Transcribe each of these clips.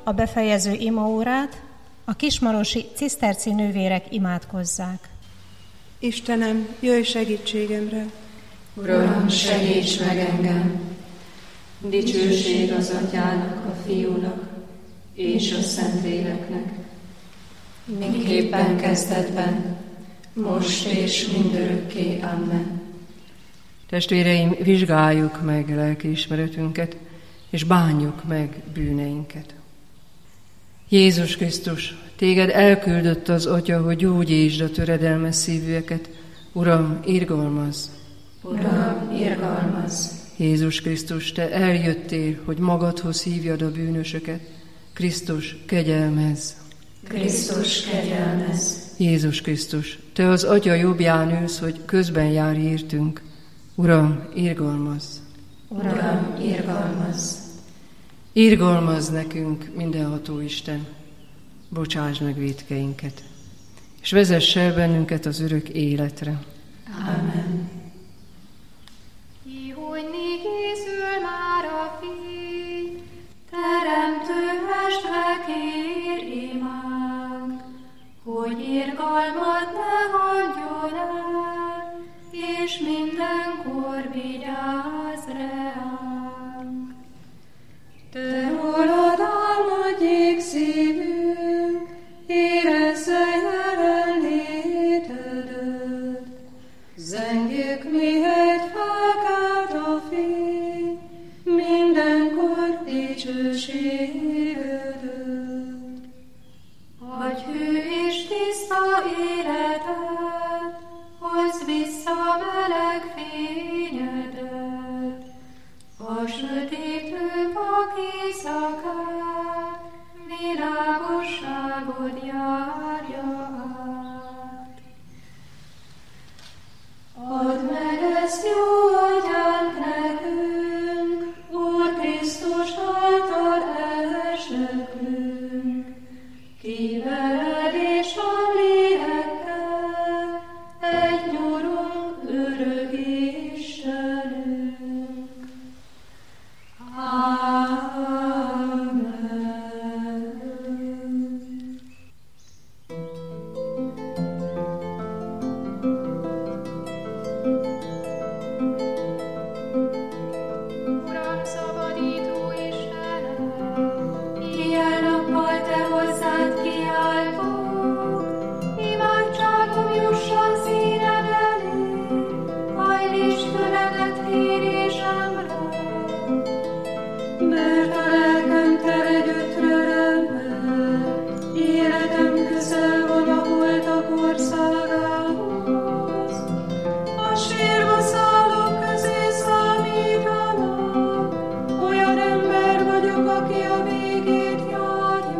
a befejező imaórát, a kismarosi ciszterci nővérek imádkozzák. Istenem, jöjj segítségemre! Uram, segíts meg engem! Dicsőség az Atyának, a Fiúnak és a Szentléleknek, miképpen kezdetben, most és mindörökké. Amen. Testvéreim, vizsgáljuk meg lelkiismeretünket, és bánjuk meg bűneinket. Jézus Krisztus, téged elküldött az Atya, hogy gyógyítsd a töredelmes szívűeket. Uram, irgalmazz! Uram, irgalmazz! Jézus Krisztus, te eljöttél, hogy magadhoz hívjad a bűnösöket. Krisztus, kegyelmezz! Krisztus, kegyelmezz! Jézus Krisztus, te az Atya jobbján ülsz, hogy közben járj értünk. Uram, irgalmazz! Uram, irgalmazz! Irgalmazz nekünk, mindenható Isten, bocsásd meg vétkeinket, és vezess el bennünket az örök életre. Amen. Ihojni készül már a fény, teremtő mestre kér imánk, hogy irgalmad ne hagyjon el, és mindenkor vigyázz ránk. Te rólad álmodjék szívünk, érezze jelenlétedet. Zengjük, mihelyt felkelt a fény, mindenkor dicsőségedet. Adj hű és tiszta életet, hozz vissza meleg fényedet. A sötétről vak éjszakát, világosságod járja át. Add meg ezt jó atyánk nekünk, Úr Krisztus által elsöprünk. Kiveled és a lélekkel, egy nyurunk örök Istenünk. Amen. Uram, szabadító Istenem, éjjel-nappal te hozzád kiáltok, imádságom jusson színed elé, hajlíts füledet kérésemre. Mert a lelkem tele gyötrelemmel, életem közel van a holtak országához. A sírba szállók közé számítanak, olyan ember vagyok, aki a végét járja.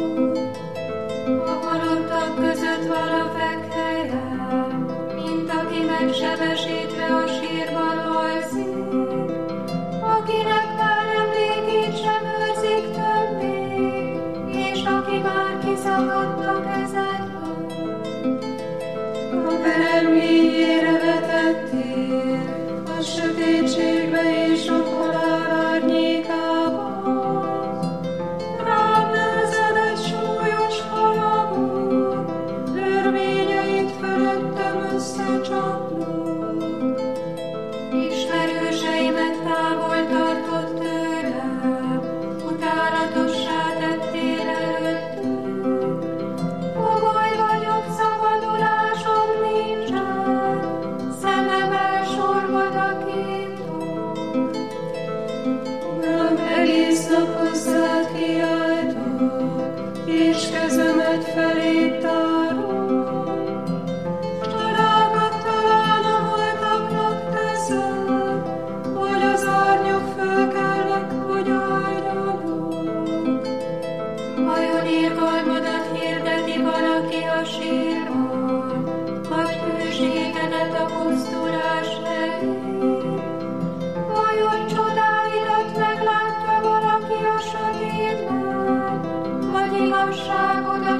A halottak között van a fekhelyem, mint aki megsebesítve a sírban alszik, akinek már emlékét sem őrzik többé, és aki már kiszakadt a kezedből. A perem mélyére vetettél, a sötétségbe és a halál árnyékába. Rám nehezed egy súlyos halagot, örvényeit fölöttem összecsapnak. Ismerőseimet távol tartott tőlem, utálatossá tettél előttük. Fogoly vagyok, szabadulásom nincsen, szemem elsorvad a képtől. Uram, egész nap hozzád kiáltok, és kezemet feléd tárom. Csodákat talán a holtaknak teszed, hogy az árnyak fölkelnek, hogy áldjanak. Vajon irgalmadat hirdeti valaki a sírban, vagy hűségedet a pusztulás helyén? Vajon csodáidat meglátja valaki a sötétben, vagy igazságodat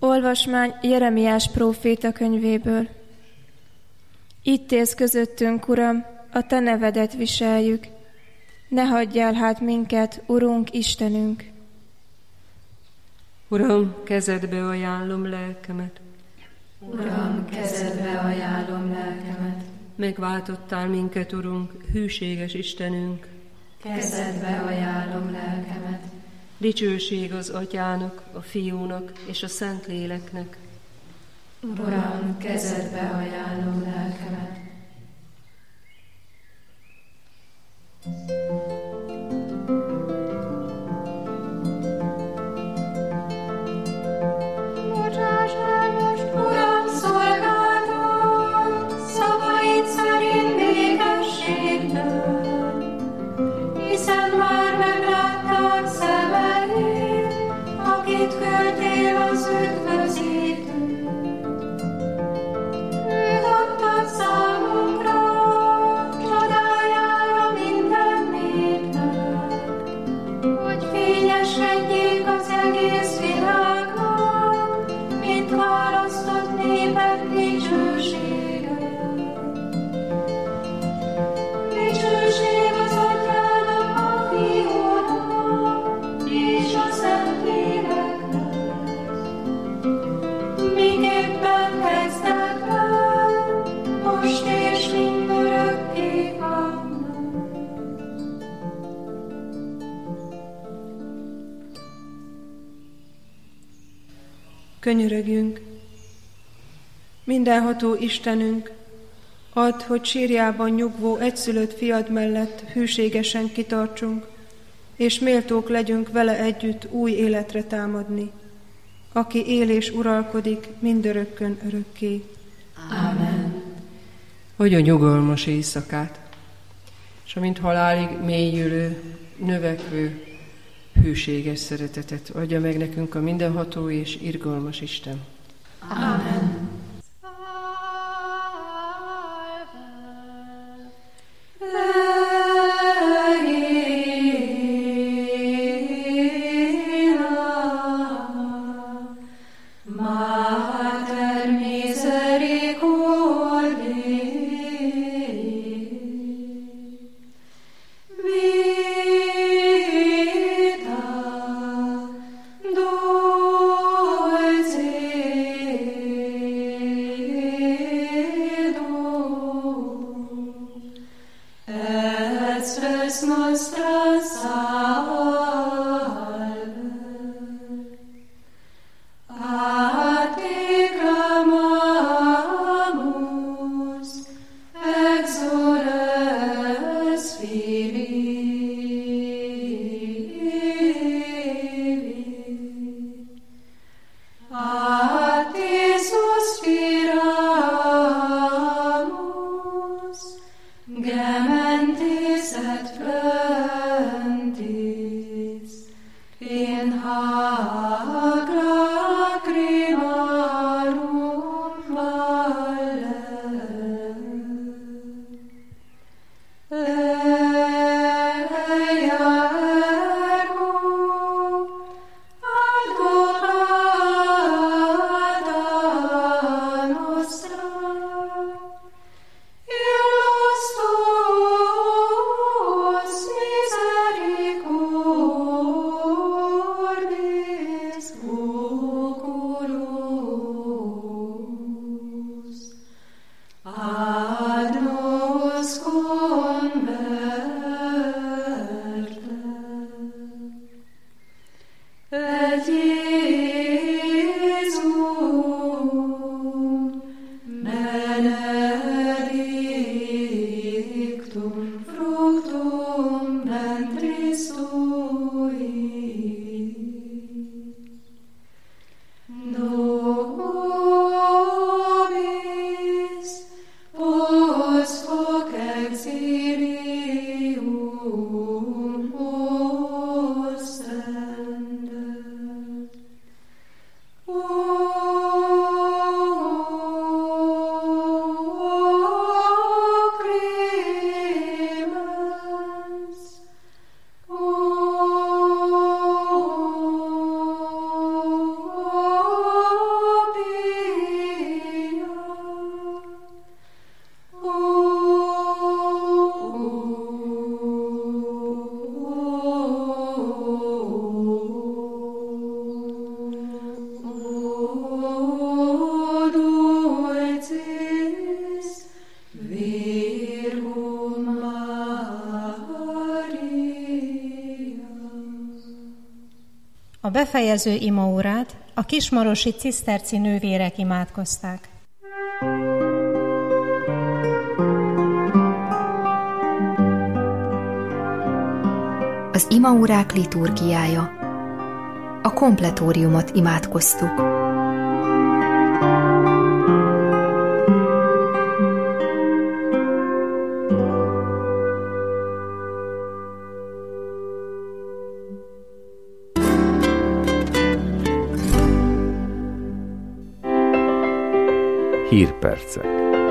Olvasmány Jeremiás próféta könyvéből. Itt élsz közöttünk, Uram, a Te nevedet viseljük. Ne hagyjál hát minket, Urunk, Istenünk! Uram, kezedbe ajánlom lelkemet. Uram, kezedbe ajánlom lelkemet. Megváltottál minket, Urunk, hűséges Istenünk. Kezedbe ajánlom lelkemet. Dicsőség az Atyának, a Fiúnak és a Szentléleknek. Uram, kezedbe ajánlom lelkemet. Bocsáss el most, Uram, szolgálatot, szavaid szerint békességben, hiszen már meglátták szemeid, akit küldtél az üdvözítő. Őt adtad számunkra, csodájára minden népnek, hogy fényesedjék az egész világnak, mint választott népek dicsősége. Dicsőség az Atyának, a Fiúnak és a Szentléleknek, miképpen kezdetben, most és mindörökké. Amen. Könyörögjünk! Mindenható Istenünk, add, hogy sírjában nyugvó egyszülött fiad mellett hűségesen kitartsunk, és méltók legyünk vele együtt új életre támadni, aki él és uralkodik mindörökkön örökké. Amen. Adj a nyugalmas éjszakát, és amint halálig mélyülő, növekvő, hűséges szeretetet adja meg nekünk a mindenható és irgalmas Isten. Amen. Mater misericordiae, vita dulcedo, et spes nostra salve. A te A befejező imaórát a kismarosi ciszterci nővérek imádkozták. Az imaórák liturgiája. A kompletóriumot imádkoztuk. Hírpercek.